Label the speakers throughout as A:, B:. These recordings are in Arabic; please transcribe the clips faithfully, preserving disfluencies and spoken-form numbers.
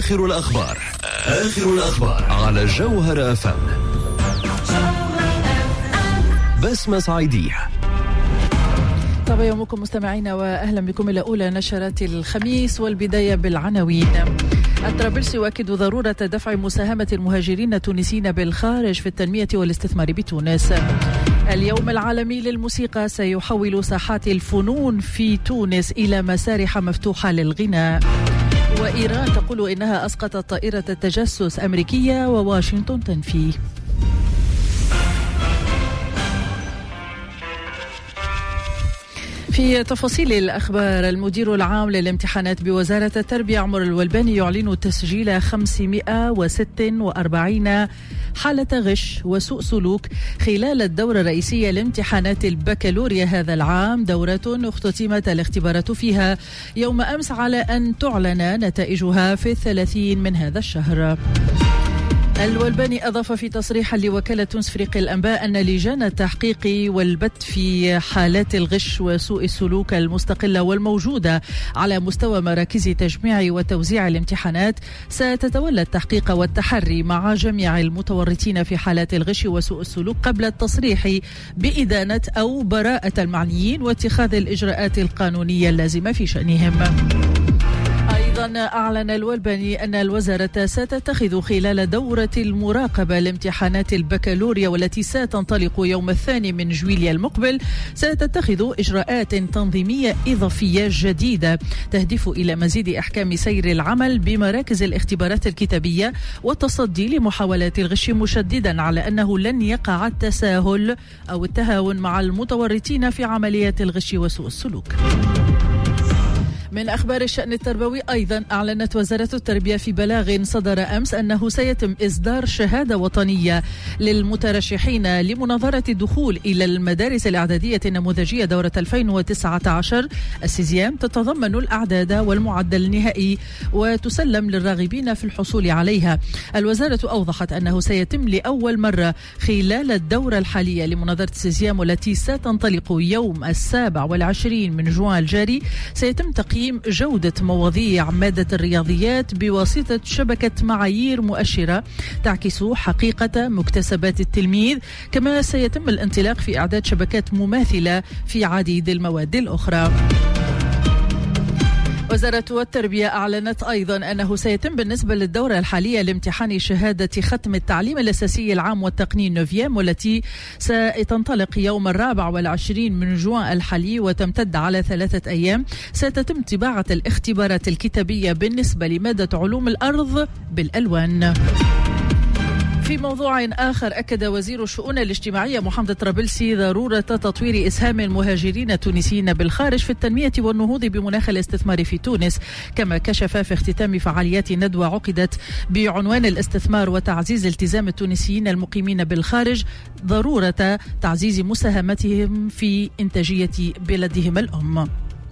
A: آخر الأخبار آخر الأخبار على جوهر أف أم. بسمة صعيدية.
B: طاب يومكم مستمعينا وأهلا بكم إلى أولى نشرات الخميس، والبداية بالعناوين. الطرابلسي يؤكد ضرورة دفع مساهمة المهاجرين التونسيين بالخارج في التنمية والاستثمار بتونس. اليوم العالمي للموسيقى سيحول ساحات الفنون في تونس إلى مسارح مفتوحة للغناء. وإيران تقول إنها أسقطت طائرة تجسس أمريكية وواشنطن تنفي. في تفاصيل الأخبار، المدير العام للامتحانات بوزارة التربية عمر الولباني يعلن تسجيل خمسمائة وستة وأربعين حالة غش وسوء سلوك خلال الدورة الرئيسية لامتحانات البكالوريا هذا العام، دورة اختتمت الاختبارات فيها يوم أمس على أن تعلن نتائجها في الثلاثين من هذا الشهر. الولباني أضاف في تصريح لوكالة تونس فريق الأنباء أن لجان التحقيق والبت في حالات الغش وسوء السلوك المستقلة والموجودة على مستوى مراكز تجميع وتوزيع الامتحانات ستتولى التحقيق والتحري مع جميع المتورطين في حالات الغش وسوء السلوك قبل التصريح بإدانة أو براءة المعنيين واتخاذ الإجراءات القانونية اللازمة في شأنهم. أيضا أعلن الولباني أن الوزارة ستتخذ خلال دورة المراقبة لامتحانات البكالوريا والتي ستنطلق يوم الثاني من جويليا المقبل ستتخذ إجراءات تنظيمية إضافية جديدة تهدف إلى مزيد إحكام سير العمل بمراكز الاختبارات الكتابية والتصدي لمحاولات الغش، مشددا على أنه لن يقع التساهل أو التهاون مع المتورطين في عملية الغش وسوء السلوك. من أخبار الشأن التربوي، أيضا أعلنت وزارة التربية في بلاغ صدر أمس أنه سيتم إصدار شهادة وطنية للمترشحين لمناظرة الدخول إلى المدارس الإعدادية النموذجية دورة ألفين وتسعة عشر. السيزيام تتضمن الأعداد والمعدل النهائي وتسلم للراغبين في الحصول عليها. الوزارة أوضحت أنه سيتم لأول مرة خلال الدورة الحالية لمناظرة السيزيام والتي ستنطلق يوم السابع والعشرين من جوان الجاري، سيتم تقييم جودة مواضيع مادة الرياضيات بواسطة شبكة معايير مؤشرة تعكس حقيقة مكتسبات التلميذ، كما سيتم الانطلاق في إعداد شبكات مماثلة في عديد المواد الأخرى. وزارة التربية أعلنت أيضا أنه سيتم بالنسبة للدورة الحالية لامتحان شهادة ختم التعليم الأساسي العام والتقنين نوفيام، والتي ستنطلق يوم الرابع والعشرين من جوان الحالي وتمتد على ثلاثة أيام. ستتم طباعة الاختبارات الكتابية بالنسبة لمادة علوم الأرض بالألوان. في موضوع آخر، أكد وزير الشؤون الاجتماعية محمد الطرابلسي ضرورة تطوير إسهام المهاجرين التونسيين بالخارج في التنمية والنهوض بمناخ الاستثمار في تونس، كما كشف في اختتام فعاليات ندوة عقدت بعنوان الاستثمار وتعزيز التزام التونسيين المقيمين بالخارج ضرورة تعزيز مساهمتهم في إنتاجية بلدهم الأم.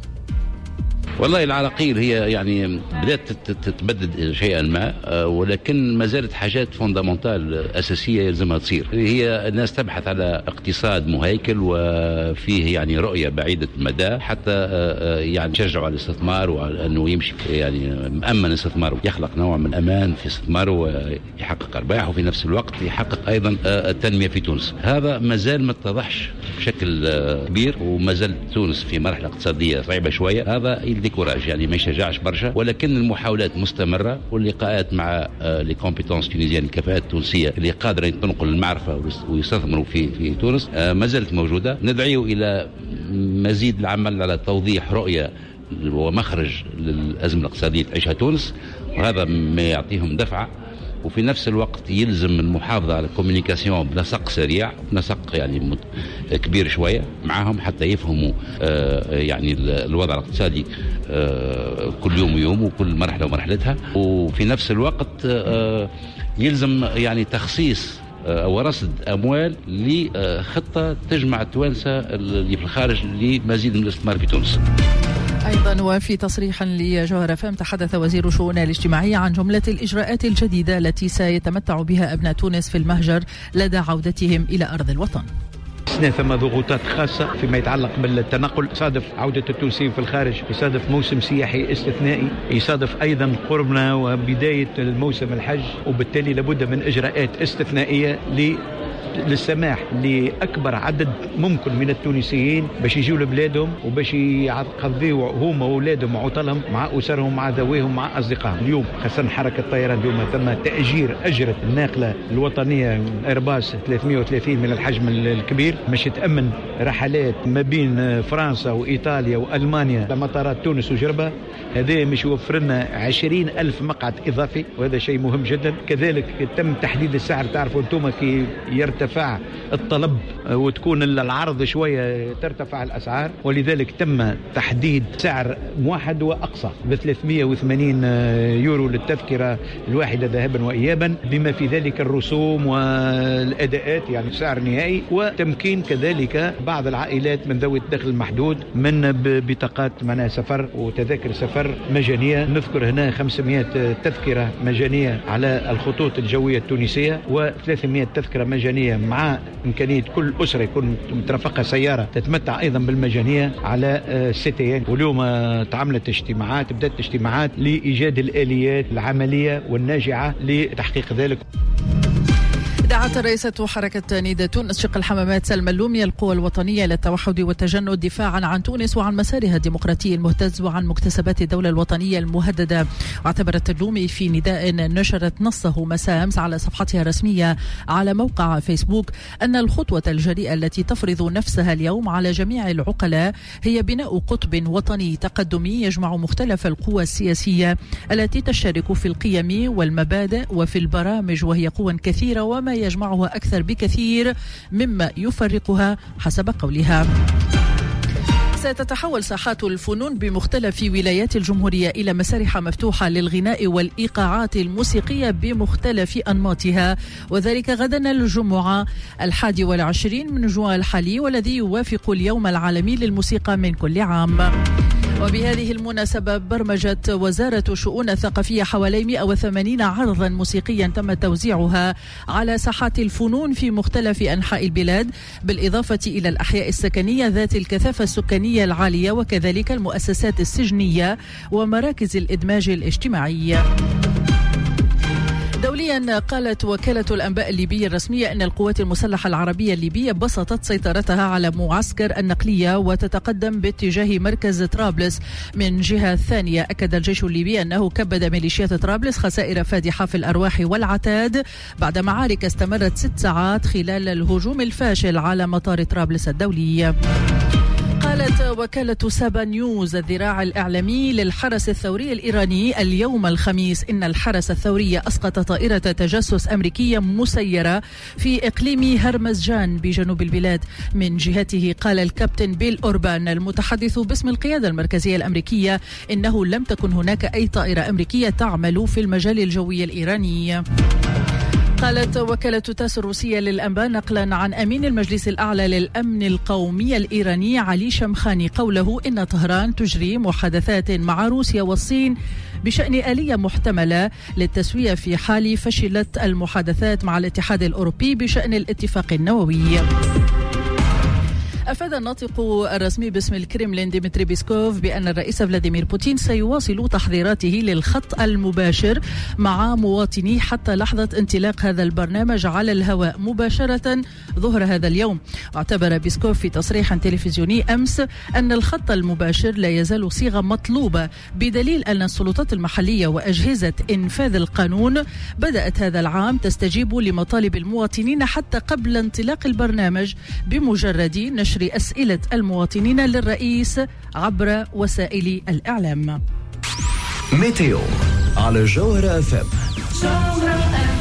C: والله العراقيل هي يعني بدأت تتبدد شيئا ما، ولكن ما زالت حاجات فوندامنتال أساسية يلزمها تصير. هي الناس تبحث على اقتصاد مهيكل وفيه يعني رؤية بعيدة المدى حتى يعني يشجعوا على الاستثمار وعلى أنه يمشي يعني مأمن الاستثمار ويخلق نوع من الأمان في استثماره ويحقق أرباح، وفي نفس الوقت يحقق أيضا التنمية في تونس. هذا ما زال ما اتضحش بشكل كبير، وما زال تونس في مرحلة اقتصادية صعبة شوية. هذا ديكوراج يعني ما يشجعش برشا، ولكن المحاولات مستمرة واللقاءات مع لي كومبيتونس تونيزيان، الكفاءات التونسية اللي قادرة تنقل المعرفة ويستثمروا في في تونس ما زالت موجودة. ندعو إلى مزيد العمل على توضيح رؤية ومخرج للأزمة الاقتصادية تعيشها تونس، وهذا ما يعطيهم دفعة. وفي نفس الوقت يلزم المحافظة على الكوميونيكاسيون بنسق سريع، بنسق يعني كبير شوية معهم حتى يفهموا آه يعني الوضع الاقتصادي آه كل يوم ويوم وكل مرحلة ومرحلتها. وفي نفس الوقت آه يلزم يعني تخصيص أو رصد أموال لخطة تجمع التوانسة اللي في الخارج لمزيد من الاستثمار في تونس.
B: أيضا وفي تصريح لجوهر أف أم تحدث وزير الشؤون الاجتماعية عن جملة الإجراءات الجديدة التي سيتمتع بها أبناء تونس في المهجر لدى عودتهم إلى أرض الوطن.
D: السنة ثم ضغوطات خاصة فيما يتعلق بالتنقل. يصادف عودة التونسيين في الخارج، يصادف موسم سياحي استثنائي، يصادف أيضا قربنا وبداية الموسم الحج، وبالتالي لابد من إجراءات استثنائية ل للسماح لأكبر عدد ممكن من التونسيين باش يجيوا لبلادهم وباش يقضيوا هما وأولادهم وعطلهم مع أسرهم مع ذويهم مع أصدقائهم. اليوم خاصة حركة الطيران اليوم تم تأجير أجرة الناقلة الوطنية إيرباص ثلاثمئة وثلاثين من الحجم الكبير باش تأمن رحلات ما بين فرنسا وإيطاليا وألمانيا لمطارات تونس وجربة. هذا مش يوفر لنا عشرين ألف مقعد إضافي، وهذا شيء مهم جدا. كذلك تم تحديد السعر. تعرفوا أنتم كي يرتفع الطلب وتكون العرض شوية ترتفع الأسعار، ولذلك تم تحديد سعر موحد وأقصى ب ثلاثمئة وثمانين يورو للتذكرة الواحدة ذهابا وإيابا، بما في ذلك الرسوم والأداءات، يعني سعر نهائي. وتمكين كذلك بعض العائلات من ذوي الدخل المحدود من بطاقات معناها سفر وتذاكر سفر مجانية. نذكر هنا خمسمئة تذكرة مجانية على الخطوط الجوية التونسية وثلاثمئة تذكرة مجانية مع إمكانية كل أسرة يكون مترافقة سيارة تتمتع أيضا بالمجانية على الستين. واليوم تعملت اجتماعات، بدأت اجتماعات لإيجاد الآليات العملية والناجعة لتحقيق ذلك.
B: دعت رئيسة حركة نيدا تونس شق الحمامات سلمى اللومي القوى الوطنية للتوحد والتجند دفاعا عن تونس وعن مسارها الديمقراطي المهتز وعن مكتسبات الدولة الوطنية المهددة. واعتبرت اللومي في نداء نشرت نصه مساء أمس على صفحتها الرسمية على موقع فيسبوك أن الخطوة الجريئة التي تفرض نفسها اليوم على جميع العقلاء هي بناء قطب وطني تقدمي يجمع مختلف القوى السياسية التي تشترك في القيم والمبادئ وفي البرامج، وهي قوى كثيرة وما يجمعها أكثر بكثير مما يفرقها حسب قولها. ستتحول ساحات الفنون بمختلف ولايات الجمهورية إلى مسارح مفتوحة للغناء والإيقاعات الموسيقية بمختلف أنماطها، وذلك غدا الجمعة الحادي والعشرين من جوان الحالي، والذي يوافق اليوم العالمي للموسيقى من كل عام. وبهذه المناسبة برمجت وزارة شؤون الثقافية حوالي مئة وثمانين عرضا موسيقيا تم توزيعها على ساحات الفنون في مختلف أنحاء البلاد، بالإضافة إلى الأحياء السكنية ذات الكثافة السكانية العالية وكذلك المؤسسات السجنية ومراكز الإدماج الاجتماعي. دوليا، قالت وكالة الأنباء الليبية الرسمية أن القوات المسلحة العربية الليبية بسطت سيطرتها على معسكر النقلية وتتقدم باتجاه مركز طرابلس. من جهة ثانية، أكد الجيش الليبي أنه كبد ميليشيات طرابلس خسائر فادحة في الأرواح والعتاد بعد معارك استمرت ست ساعات خلال الهجوم الفاشل على مطار طرابلس الدولي. قالت وكالة سابا نيوز الذراع الإعلامي للحرس الثوري الإيراني اليوم الخميس إن الحرس الثوري أسقط طائرة تجسس أمريكية مسيرة في إقليم هرمزجان بجنوب البلاد. من جهته، قال الكابتن بيل أوربان المتحدث باسم القيادة المركزية الأمريكية إنه لم تكن هناك أي طائرة أمريكية تعمل في المجال الجوي الإيراني. قالت وكالة تاس الروسية للأنباء نقلا عن أمين المجلس الأعلى للأمن القومي الإيراني علي شمخاني قوله إن طهران تجري محادثات مع روسيا والصين بشأن آلية محتملة للتسوية في حال فشلت المحادثات مع الاتحاد الأوروبي بشأن الاتفاق النووي. أفاد الناطق الرسمي باسم الكرملين ديمتري بيسكوف بأن الرئيس فلاديمير بوتين سيواصل تحضيراته للخط المباشر مع مواطنيه حتى لحظة انطلاق هذا البرنامج على الهواء مباشرة ظهر هذا اليوم. واعتبر بيسكوف في تصريح تلفزيوني أمس أن الخط المباشر لا يزال صيغة مطلوبة، بدليل أن السلطات المحلية وأجهزة إنفاذ القانون بدأت هذا العام تستجيب لمطالب المواطنين حتى قبل انطلاق البرنامج بمجرد نشر أسئلة المواطنين للرئيس عبر وسائل الإعلام.
A: ميتيو على جوهرة أف إم.